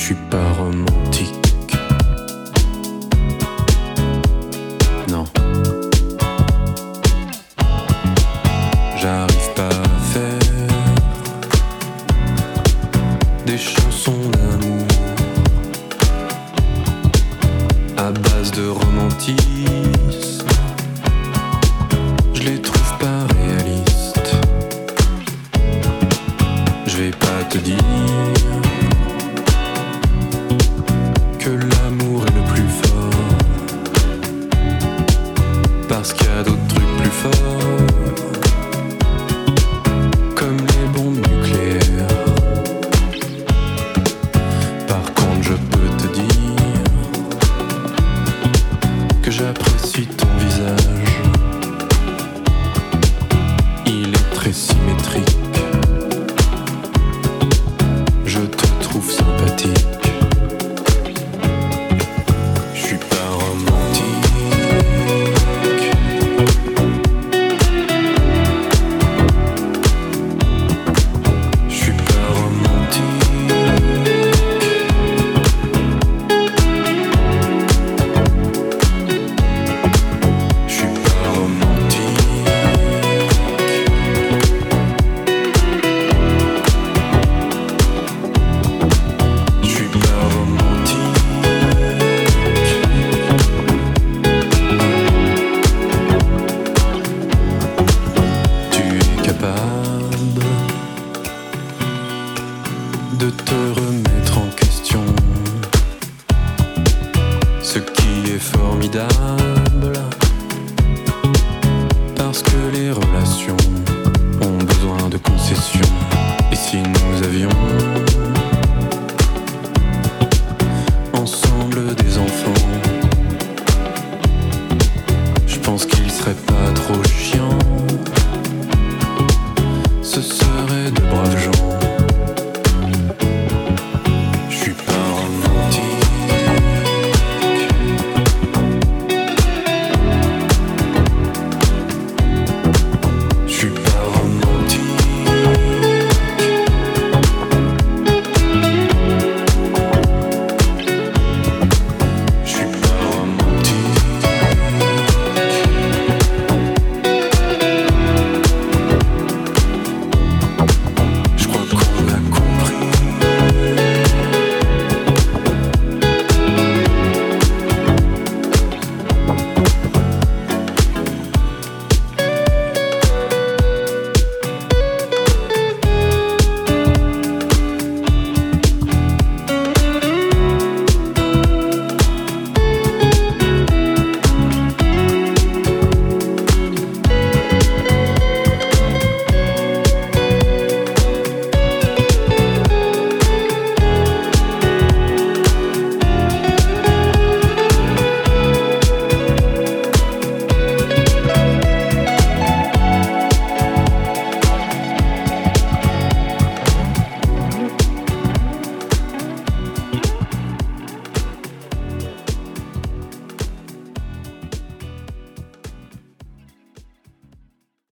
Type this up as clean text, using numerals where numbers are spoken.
suis pas romantique. Non. J'arrive pas à faire des chansons d'amour à base de romantisme. Je les trouve pas réalistes. Je vais pas te dire que l'amour est le plus fort, parce qu'il y a d'autres trucs plus forts, comme les bombes nucléaires. Par contre, je peux te dire que j'apprécie ton visage. Il est très symétrique. Je te trouve sympathique. Je suis pas romantique. Je suis pas romantique. Je suis pas romantique. Je suis pas romantique. Tu es capable de te remettre en question, ce qui est formidable, parce que les relations ont besoin de concessions. Et si nous avions ensemble des enfants, je pense qu'ils seraient pas trop